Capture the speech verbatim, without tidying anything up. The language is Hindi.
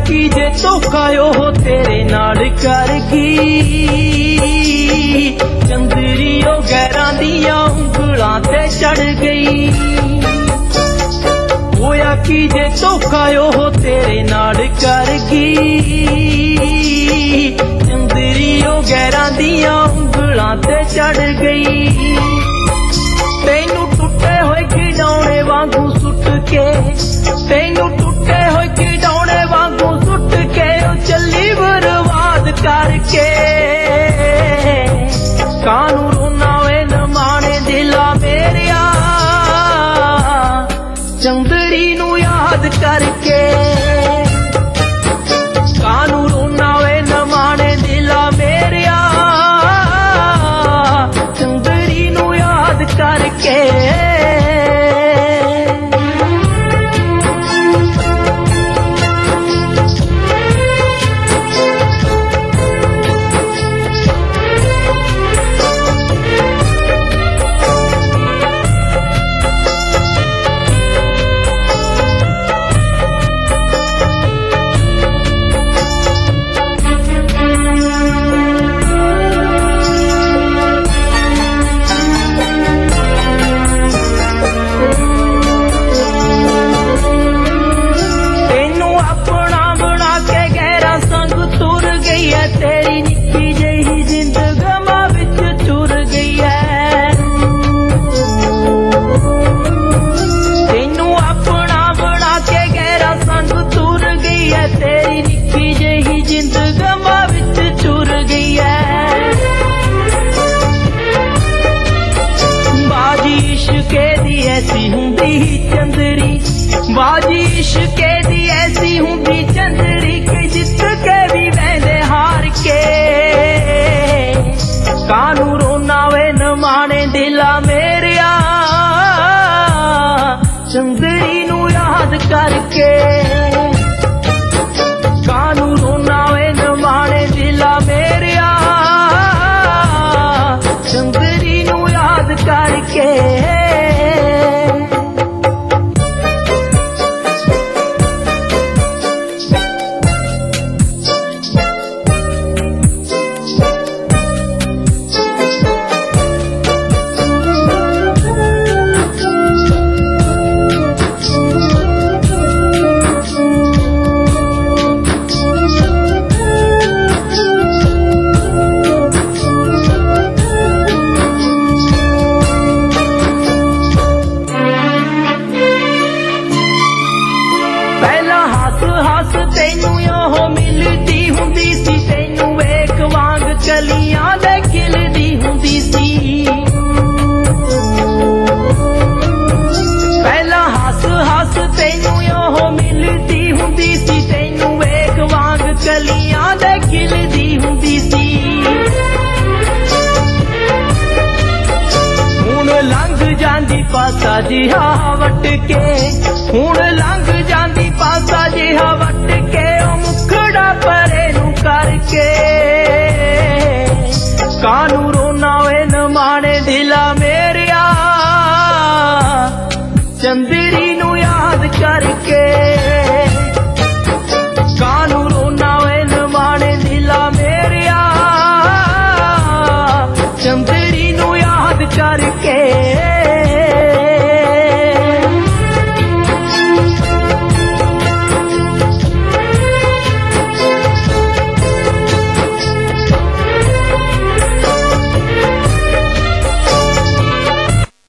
की जे धोखा ओ तेरे नाल कर गई, चंदरी ओ गैरां दियां उंगलां ते चढ़ गई। होया की जे धोखा ओ तेरे नाल कर गई, चंदरी ओ गैरां दियां उंगलां ते चढ़ गई। तैनू टुटे होए खिडौने वांगू सुट के, तैनू टुटे होए खिडौने वांगू सुट के ओ चली बर्बाद करके। कानू रोना वे न माने दिला मेरिया, चंदरी नू याद करके। कानू रोना वे न माने दिला मेरिया, चंदरी नू याद करके। तेरी निक्की जही जिंदगमा विच चुर गई है, तेनू अपना बना के गहरा संग तुर गई है। तेरी निक्की जही जिंदगमा विच चुर गई है। बाजी इश्के दी ऐसी हुंदी चंदरी, बाजी इश्के दी ऐसी हुंदी चंदरी कि जित के भी वहदे हार के। कानू रोना वे न माने दिला मेरिया, चंदरी नू याद करके। कानू रोना वे न माने दिला मेरिया, चंदरी नू याद करके। तैनू यो मिलदी हुंदी सी, तैनू वेख वांग कलियां दे खिलदी हुंदी सी। पहला हस हस तैनू यो मिलदी हुंदी सी, तैनू वेख वांग कलियां दे खिलदी हुंदी सी। हुण लंघ जांदी पासा जिहा वट के, हुण लंघ जांदी पासा जिहा वट के। ओ मुखड़ा परे नू करके।